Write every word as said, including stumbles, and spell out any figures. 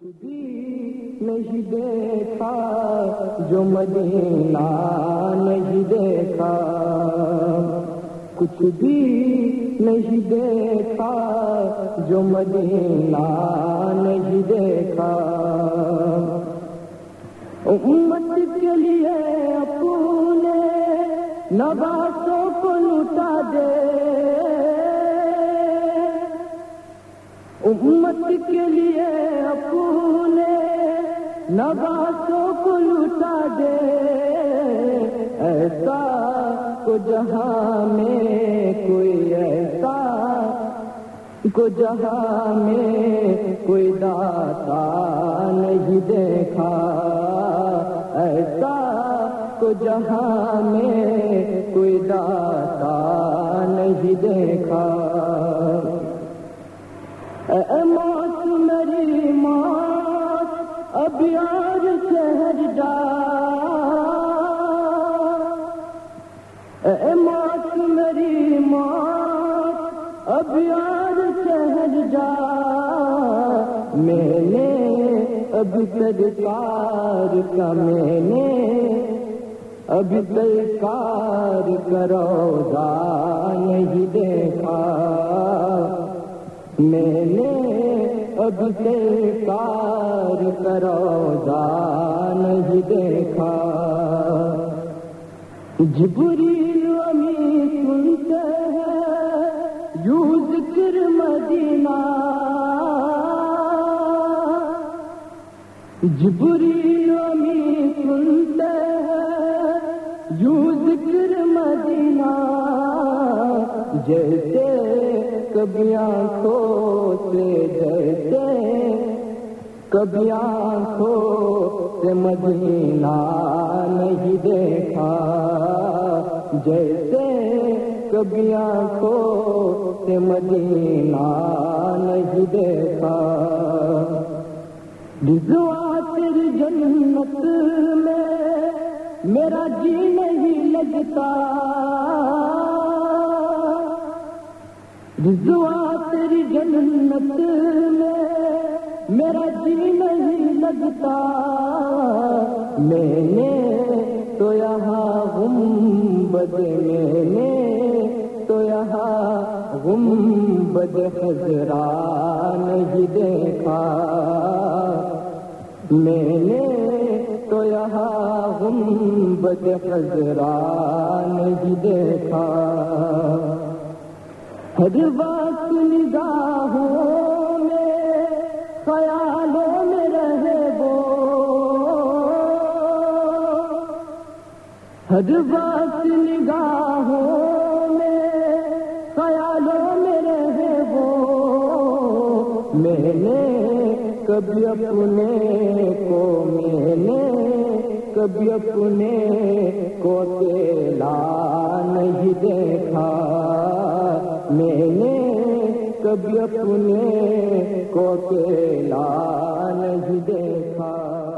بھی نہیں دیکھا جو مدینہ نہیں دیکھا، کچھ بھی نہیں دیکھا جو مدینہ نہیں دیکھا۔ امت کے لیے اپنے نواسوں کو لوٹا دے، امت کے لیے اپنے نواسوں کو لوٹا دے، ایسا کو جہاں میں کوئی ایسا کو جہاں میں کوئی داتا نہیں دیکھا، ایسا کو جہاں میں کوئی داتا نہیں دیکھا۔ اے موت میری موت اب یار شہر جا، اے موت میری موت اب یار شہر جا، میں نے اب سرکار کا میں نے اب سرکار کا روضہ نہیں دیکھا، میں نے اب سرکار کا روضہ نہیں دیکھا۔ جبریل امین سنتے ہیں یوں ذکر مدینہ، جبریل امین سنتے ہیں یوں ذکر مدینہ، جیسے کبھی آنکھوں سے جیسے کبھی آنکھوں سے مدینہ نہیں دیکھا، جیسے کبھی آنکھوں سے مدینہ نہیں دیکھا۔ رضوان تیری جنت میں میرا جی نہیں لگتا، رضوان تیری جنت میں میرا جی نہیں لگتا، میں نے تو یہاں گنبد میں نے تو یہاں گنبد خضرا نہیں دیکھا، میں نے تو یہاں گنبد خضرا نہیں دیکھا۔ ہر وقت نگاہوں میں خیالوں میں رہے وہ، ہر وقت نگاہوں میں خیالوں میں رہے وہ، میں نے کبھی اپنے کو میں نے کبھی اپنے کو اکیلا نہیں دیکھا، میں نے کبھی اپنے کو اکیلا نہیں دیکھا۔